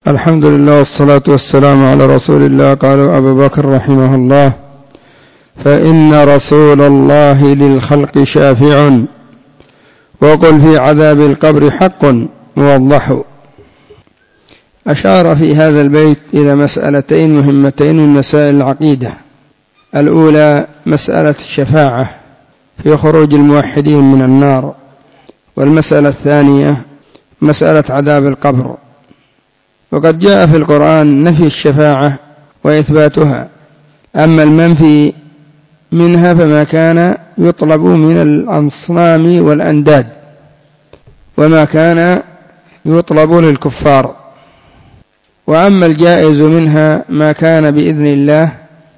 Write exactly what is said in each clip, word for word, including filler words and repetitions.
الحمد لله والصلاة والسلام على رسول الله. قال أبو بكر رحمه الله: فإن رسول الله للخلق شافع، وقل في عذاب القبر حق موضح. أشار في هذا البيت إلى مسألتين مهمتين من مسائل العقيدة. الأولى مسألة الشفاعة في خروج الموحدين من النار، والمسألة الثانية مسألة عذاب القبر. وقد جاء في القرآن نفي الشفاعة وإثباتها، أما المنفي منها فما كان يطلب من الأصنام والأنداد، وما كان يطلب للكفار. وأما الجائز منها ما كان بإذن الله،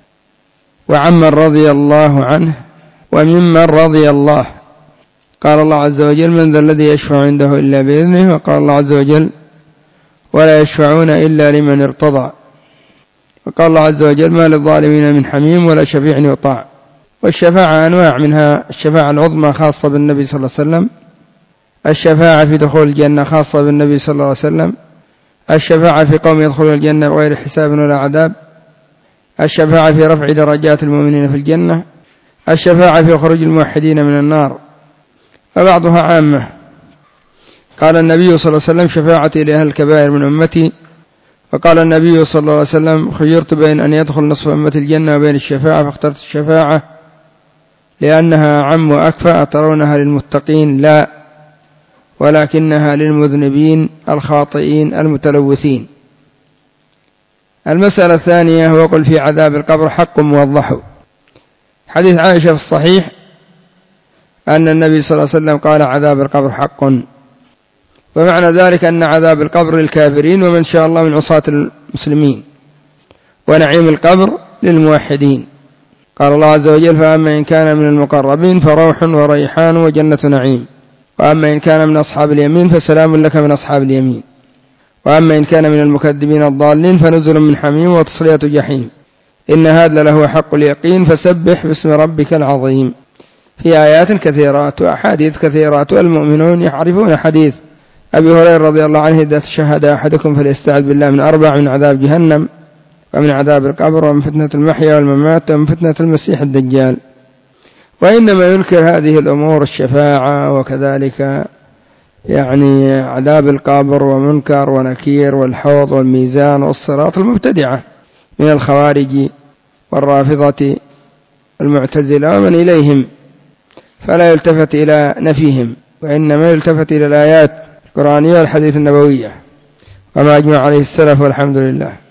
وعمن رضي الله عنه وممن رضي الله. قال الله عز وجل: من ذا الذي يشفع عنده إلا بإذنه. وقال الله عز وجل: ولا يشفعون إلا لمن ارتضى. وقال الله عز وجل: ما للظالمين من حميم ولا شفيع يطاع. والشفاعة أنواع، منها الشفاعة العظمى خاصة بالنبي صلى الله عليه وسلم، الشفاعة في دخول الجنة خاصة بالنبي صلى الله عليه وسلم، الشفاعة في قوم يدخلون الجنة بغير حساب ولا عذاب، الشفاعة في رفع درجات المؤمنين في الجنة، الشفاعة في خروج الموحدين من النار، وبعضها عامة. قال النبي صلى الله عليه وسلم: شفاعتي لأهل الكبائر من أمتي. وقال النبي صلى الله عليه وسلم: خيرت بين أن يدخل نصف أمتي الجنة وبين الشفاعة، فاخترت الشفاعة لأنها أعم وأكفى. أترونها للمتقين؟ لا، ولكنها للمذنبين الخاطئين المتلوثين. المسألة الثانية: وقل في عذاب القبر حق موضح. حديث عائشة في الصحيح أن النبي صلى الله عليه وسلم قال: عذاب القبر حق. ومعنى ذلك أن عذاب القبر للكافرين ومن شاء الله من عصاة المسلمين، ونعيم القبر للموحدين. قال الله عز وجل: فأما إن كان من المقربين فروح وريحان وجنة نعيم، وأما إن كان من أصحاب اليمين فسلام لك من أصحاب اليمين، وأما إن كان من المكذبين الضالين فنزل من حميم وتصلية جحيم. إن هذا له حق اليقين، فسبح باسم ربك العظيم. في آيات كثيرات وأحاديث كثيرات، والمؤمنون يعرفون حديث أبي هريرة رضي الله عنه: إذا تشهد أحدكم فليستعذ بالله من أربع: من عذاب جهنم، ومن عذاب القبر، ومن فتنة المحيا والممات، ومن فتنة المسيح الدجال. وإنما ينكر هذه الأمور الشفاعة، وكذلك يعني عذاب القبر ومنكر ونكير والحوض والميزان والصراط المبتدعة من الخوارج والرافضة المعتزلة ومن إليهم، فلا يلتفت إلى نفيهم، وإنما يلتفت إلى الآيات القرآنية والحديث النبوية وما أجمع عليه السلف، والحمد لله.